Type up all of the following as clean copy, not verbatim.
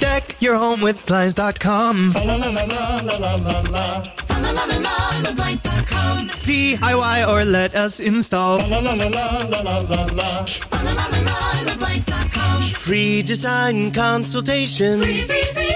Deck your home with Blinds.com. Blinds.com. DIY or let us install. Blinds.com. Free design consultation. Free.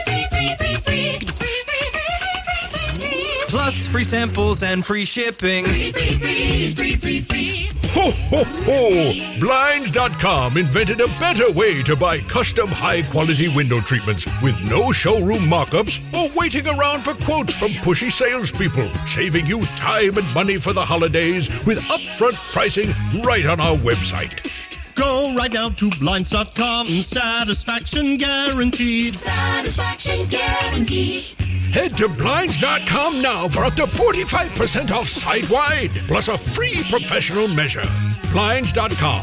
Plus free samples and free shipping. Free. Ho, ho, ho! Blinds.com invented a better way to buy custom high-quality window treatments with no showroom mock-ups or waiting around for quotes from pushy salespeople, saving you time and money for the holidays with upfront pricing right on our website. Go right now to Blinds.com. Satisfaction guaranteed. Satisfaction guaranteed. Head to Blinds.com now for up to 45% off site-wide, plus a free professional measure. Blinds.com.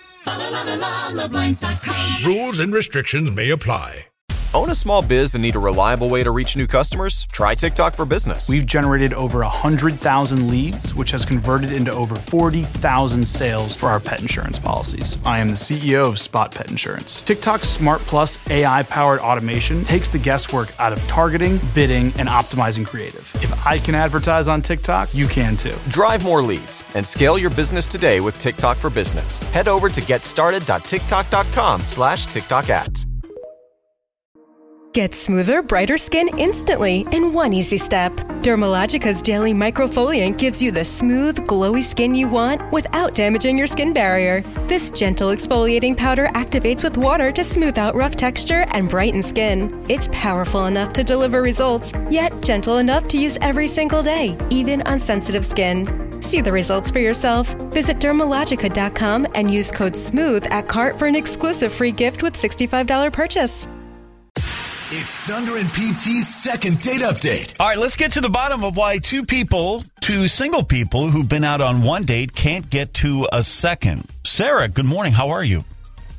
Blinds.com. Rules and restrictions may apply. Own a small biz and need a reliable way to reach new customers? Try TikTok for Business. We've generated over 100,000 leads, which has converted into over 40,000 sales for our pet insurance policies. I am the CEO of Spot Pet Insurance. TikTok's Smart Plus AI-powered automation takes the guesswork out of targeting, bidding, and optimizing creative. If I can advertise on TikTok, you can too. Drive more leads and scale your business today with TikTok for Business. Head over to getstarted.tiktok.com/TikTok ads. Get smoother, brighter skin instantly in one easy step. Dermalogica's daily microfoliant gives you the smooth, glowy skin you want without damaging your skin barrier. This gentle exfoliating powder activates with water to smooth out rough texture and brighten skin. It's powerful enough to deliver results, yet gentle enough to use every single day, even on sensitive skin. See the results for yourself. Visit Dermalogica.com and use code SMOOTH at cart for an exclusive free gift with $65 purchase. It's Thunder and PT's second date update. All right, let's get to the bottom of why two single people who've been out on one date can't get to a second. Sarah, good morning. How are you?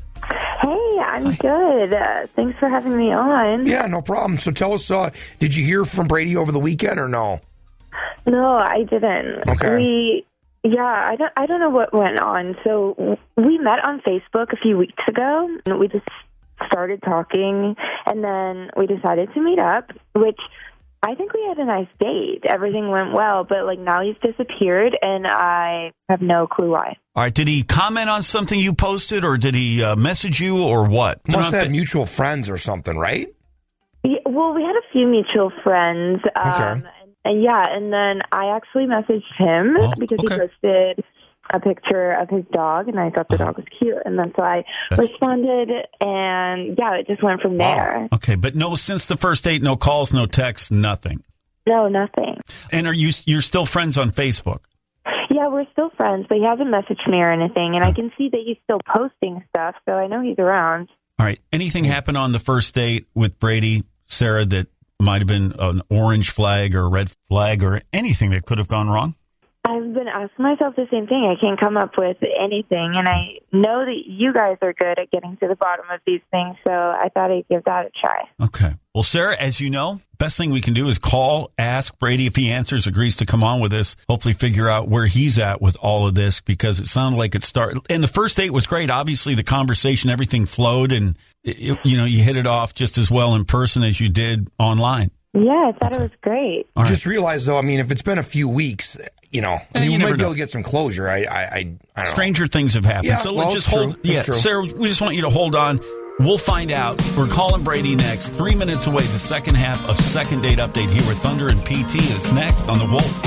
Hey, I'm good. Thanks for having me on. Yeah, no problem. So tell us, did you hear from Brady over the weekend or no? No, I didn't. Okay. I don't know what went on. So we met on Facebook a few weeks ago, and we just started talking, and then we decided to meet up, which I think we had a nice date. Everything went well, but now he's disappeared, and I have no clue why. All right, did he comment on something you posted, or did he message you, or what? Must have mutual friends or something, right? Yeah, well, we had a few mutual friends. Okay. And then I actually messaged him because he posted a picture of his dog, and I thought the dog was cute, and then so I responded, and it just went from there. Okay, but since the first date, no calls, no texts, nothing. No, nothing. And you're still friends on Facebook? Yeah, we're still friends, but he hasn't messaged me or anything, and I can see that he's still posting stuff, so I know he's around. All right, anything happen on the first date with Brady, Sarah, that might have been an orange flag or a red flag or anything that could have gone wrong? I've been asking myself the same thing. I can't come up with anything, and I know that you guys are good at getting to the bottom of these things, so I thought I'd give that a try. Okay. Well, Sarah, as you know, best thing we can do is call, ask Brady. If he answers, agrees to come on with us, hopefully figure out where he's at with all of this, because it sounded like it started. And the first date was great. Obviously, the conversation, everything flowed, and you hit it off just as well in person as you did online. Yeah, I thought it was great. Just realize, though, if it's been a few weeks, you might be able to get some closure. I don't know. Stranger things have happened. Yeah, so well, let's just hold. Yeah, Sarah, we just want you to hold on. We'll find out. We're calling Brady next. 3 minutes away, the second half of Second Date Update here with Thunder and PT. It's next on The Wolf.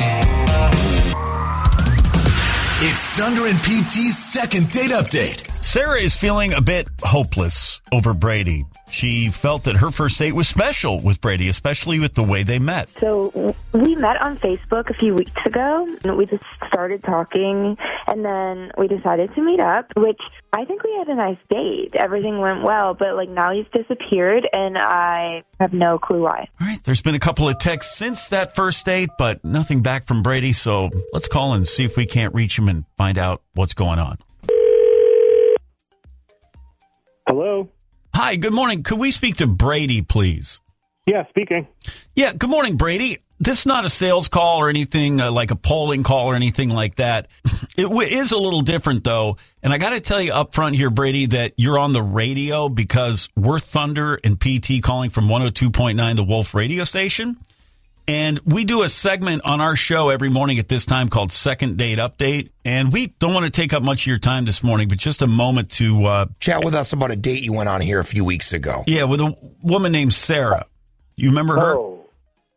It's Thunder and PT's second date update. Sarah is feeling a bit hopeless over Brady. She felt that her first date was special with Brady, especially with the way they met. So we met on Facebook a few weeks ago, and we just started talking, and then we decided to meet up, which I think we had a nice date. Everything went well, but now he's disappeared, and I have no clue why. All right, there's been a couple of texts since that first date, but nothing back from Brady, so let's call and see if we can't reach him and find out what's going on. Hello? Hi, good morning. Could we speak to Brady, please? Yeah, speaking. Yeah, good morning, Brady. This is not a sales call or anything like a polling call or anything like that. It is a little different, though. And I got to tell you up front here, Brady, that you're on the radio because we're Thunder and PT calling from 102.9, the Wolf radio station. And we do a segment on our show every morning at this time called Second Date Update. And we don't want to take up much of your time this morning, but just a moment to chat with us about a date you went on here a few weeks ago. Yeah, with a woman named Sarah. You remember her? Oh,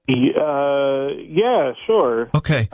yeah, sure. Okay.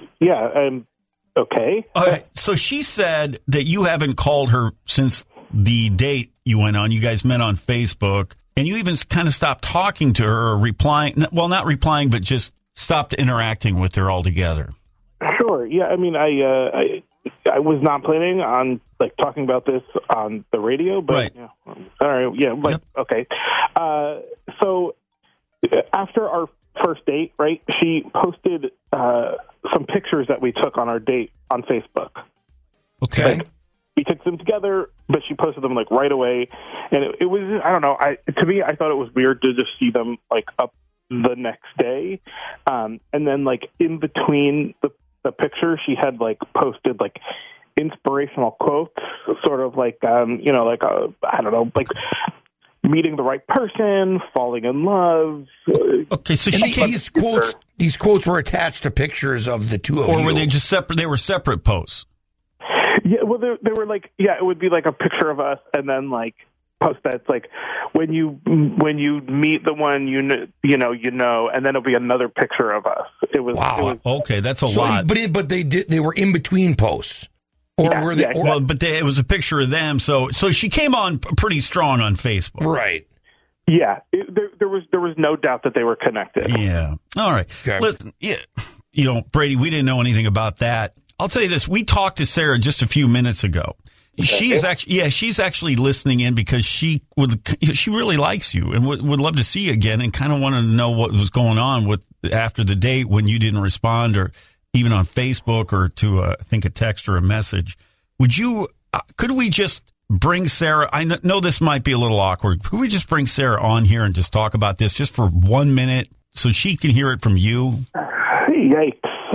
Okay. All right. So she said that you haven't called her since the date you went on. You guys met on Facebook. And you even kind of stopped talking to her or replying. Well, not replying, but just stopped interacting with her altogether. Sure. Yeah. I mean, I was not planning on talking about this on the radio, but right. Yeah, all right. Yeah. Okay. So after our first date, right, she posted some pictures that we took on our date on Facebook. Okay. We took them together, but she posted them right away, and it was, I don't know. To me, I thought it was weird to just see them up the next day, and then in between the picture, she had posted inspirational quotes, sort of I don't know, meeting the right person, falling in love. Okay, so these quotes were attached to pictures of the two of you, or were they just separate? They were separate posts. Yeah, well, they were it would be a picture of us, and then post that's when you meet the one you know, and then it'll be another picture of us. It was wow. Okay, that's a lot. But they were in between posts, or were they? Yeah, well, but it was a picture of them. So she came on pretty strong on Facebook, right? Yeah, there was no doubt that they were connected. Yeah. All right. Okay. Listen, yeah, Brady, we didn't know anything about that. I'll tell you this. We talked to Sarah just a few minutes ago. Okay. She's actually listening in because she really likes you and would love to see you again and kind of wanted to know what was going on after the date when you didn't respond or even on Facebook or to I think a text or a message. Could we just bring Sarah? I know this might be a little awkward. Could we just bring Sarah on here and just talk about this just for 1 minute so she can hear it from you? Yikes.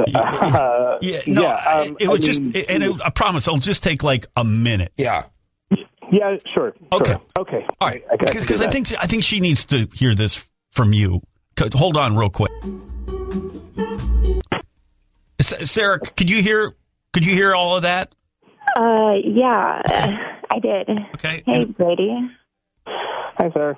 I promise it'll just take a minute. Yeah. Yeah, sure. Okay. Okay. All right. Because I think she needs to hear this from you. Hold on real quick. Sarah, could you hear all of that? Yeah, okay. I did. Okay. Hey, Brady. Hi, Sarah.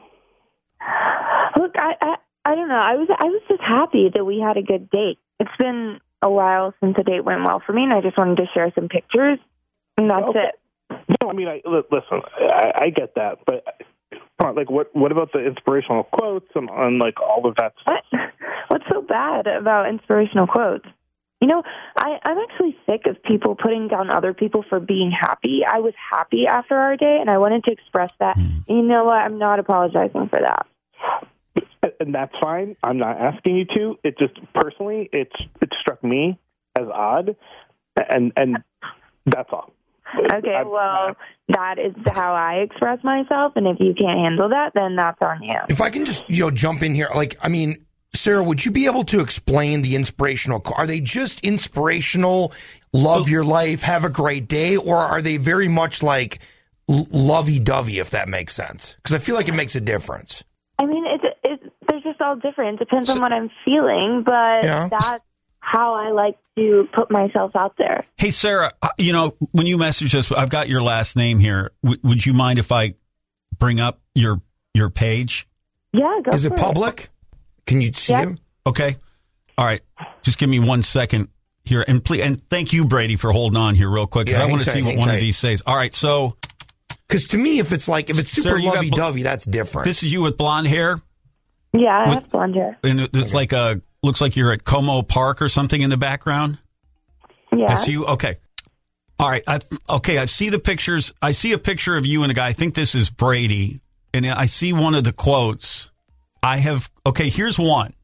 Look, I don't know. I was just happy that we had a good date. It's been a while since the date went well for me, and I just wanted to share some pictures, and that's it. No, I mean, listen, I get that, but what about the inspirational quotes and all of that stuff? What's so bad about inspirational quotes? I'm actually sick of people putting down other people for being happy. I was happy after our date, and I wanted to express that. And you know what? I'm not apologizing for that. And that's fine. I'm not asking you to. It just personally, it struck me as odd, and that's all. Okay, that is how I express myself, and if you can't handle that, then that's on you. If I can just jump in here, Sarah, would you be able to explain the inspirational? Are they just inspirational, love your life, have a great day, or are they very much lovey-dovey, if that makes sense? Because I feel like it makes a difference. I mean, they're just all different. It depends on what I'm feeling, but that's how I like to put myself out there. Hey, Sarah, when you message us, I've got your last name here. Would you mind if I bring up your page? Yeah, go Is it public? Can you see him? Okay. All right. Just give me 1 second here. And please, and thank you, Brady, for holding on here real quick because I want to see what one of these says. All right. So. Because to me, if it's super Sarah, lovey-dovey, that's different. This is you with blonde hair? Yeah, I have blonde hair. And it's looks like you're at Como Park or something in the background? Yeah. That's you? Okay. All right. I see the pictures. I see a picture of you and a guy. I think this is Brady. And I see one of the quotes. Here's one.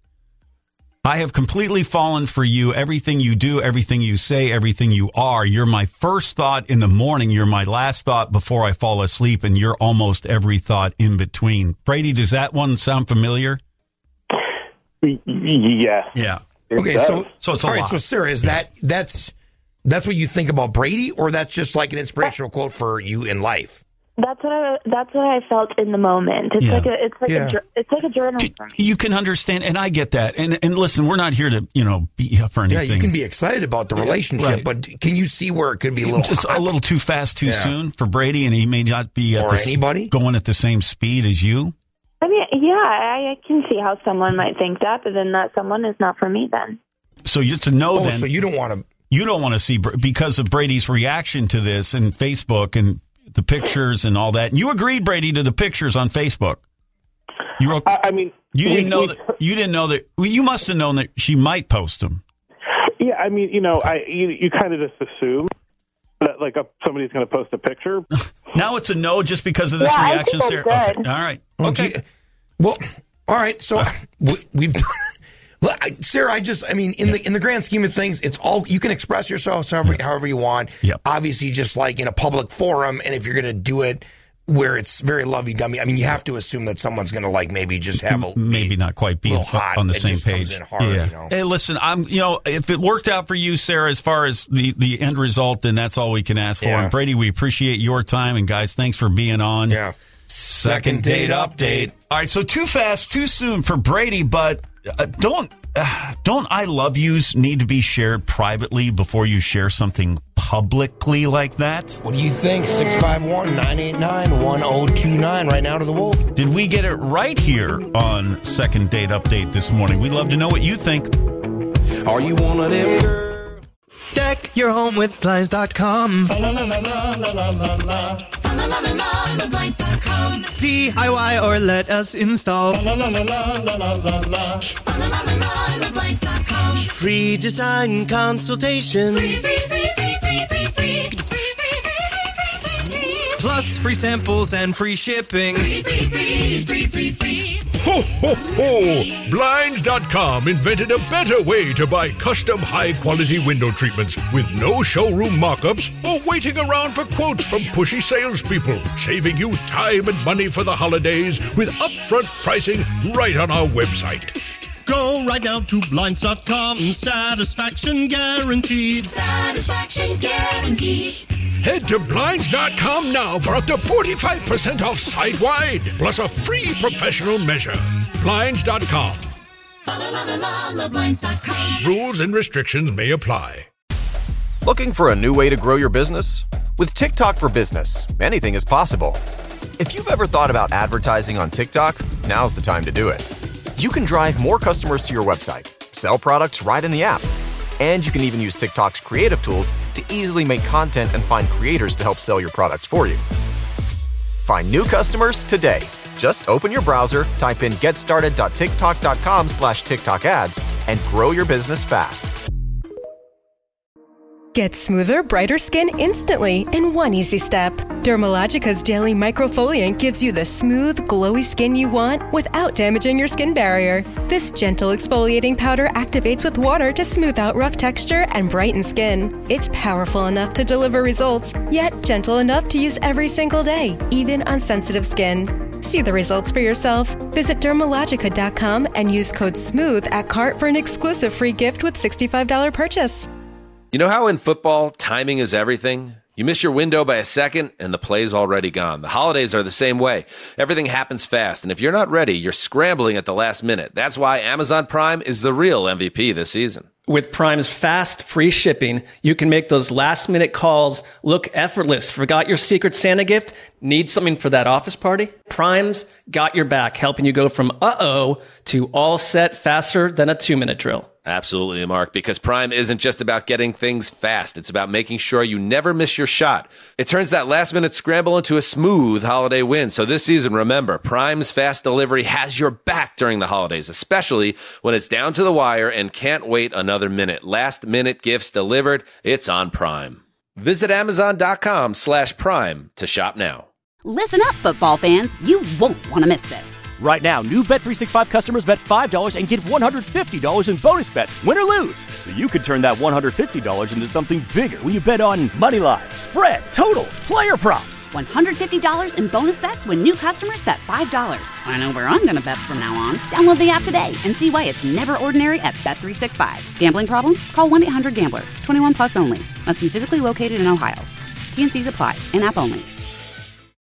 I have completely fallen for you. Everything you do, everything you say, everything you are. You're my first thought in the morning. You're my last thought before I fall asleep. And you're almost every thought in between. Brady, does that one sound familiar? Yes. Yeah. Okay, does. so it's a all right. lot. So Sarah, is that's what you think about Brady, or that's just like an inspirational quote for you in life? That's what I felt in the moment. It's Yeah. it's like a journal for me. You can understand, and I get that. And listen, we're not here to beat you up for anything. Yeah, you can be excited about the relationship, right. but can you see where it could be a little just hot? a little too fast, too soon for Brady, and he may not be Or anybody going at the same speed as you? I mean, yeah, I can see how someone might think that, but then that someone is not for me then. So it's a no. Then so you don't want to. You don't want to see because of Brady's reaction to this and Facebook and the pictures and all that. And you agreed, Brady, to the pictures on Facebook. I mean, you didn't know that. You didn't know that. Well, you must have known that she might post them. Yeah, I mean, you kind of just assume that like somebody's going to post a picture. Now it's a no just because of this reaction, Sarah. Okay, all right. Okay. Well, all right. So we've done. Sarah, in the grand scheme of things, it's all you can express yourself however you want. Yep. Obviously, just like in a public forum, and if you're going to do it where it's very lovey-dovey, I mean, you have to assume that someone's going to like maybe just have maybe not quite be hot, on the it same just page. comes in hard, Hey, listen, if it worked out for you, Sarah, as far as the end result, then that's all we can ask for. Yeah. And Brady, we appreciate your time, and guys, thanks for being on. Yeah. Second date update. All right, so too fast, too soon for Brady, but don't I love yous need to be shared privately before you share something publicly like that? What do you think? 651-989-1029 right now to the Wolf. Did we get it right here on Second Date Update this morning? We'd love to know what you think. Are you one of them girls? Deck your home with Blinds.com. Blinds.com. DIY or let us install. Blinds.com. Free design consultation. Free. Plus free samples and free shipping. Free. Ho, ho, ho! Blinds.com invented a better way to buy custom high-quality window treatments with no showroom mock-ups or waiting around for quotes from pushy salespeople, saving you time and money for the holidays with upfront pricing right on our website. Go right now to Blinds.com. Satisfaction guaranteed. Satisfaction guaranteed. Head to Blinds.com now for up to 45% off site-wide, plus a free professional measure. Blinds.com. Blinds.com. Rules and restrictions may apply. Looking for a new way to grow your business? With TikTok for Business, anything is possible. If you've ever thought about advertising on TikTok, now's the time to do it. You can drive more customers to your website, sell products right in the app, and you can even use TikTok's creative tools to easily make content and find creators to help sell your products for you. Find new customers today. Just open your browser, type in getstarted.tiktok.com/TikTok ads, and grow your business fast. Get smoother, brighter skin instantly in one easy step. Dermalogica's Daily Microfoliant gives you the smooth, glowy skin you want without damaging your skin barrier. This gentle exfoliating powder activates with water to smooth out rough texture and brighten skin. It's powerful enough to deliver results, yet gentle enough to use every single day, even on sensitive skin. See the results for yourself. Visit Dermalogica.com and use code SMOOTH at cart for an exclusive free gift with $65 purchase. You know how in football, timing is everything? You miss your window by a second, and the play's already gone. The holidays are the same way. Everything happens fast, and if you're not ready, you're scrambling at the last minute. That's why Amazon Prime is the real MVP this season. With Prime's fast, free shipping, you can make those last-minute calls look effortless. Forgot your Secret Santa gift? Need something for that office party? Prime's got your back, helping you go from uh-oh to all set faster than a 2-minute drill. Absolutely, Mark, because Prime isn't just about getting things fast. It's about making sure you never miss your shot. It turns that last-minute scramble into a smooth holiday win. So this season, remember, Prime's fast delivery has your back during the holidays, especially when it's down to the wire and can't wait another minute. Last-minute gifts delivered, it's on Prime. Visit Amazon.com/Prime to shop now. Listen up, football fans. You won't want to miss this. Right now, new Bet365 customers bet $5 and get $150 in bonus bets, win or lose. So you could turn that $150 into something bigger when you bet on money line, spread, totals, player props. $150 in bonus bets when new customers bet $5. I know where I'm going to bet from now on. Download the app today and see why it's never ordinary at Bet365. Gambling problem? Call 1-800-GAMBLER. 21 plus only. Must be physically located in Ohio. T&Cs apply. In-app only.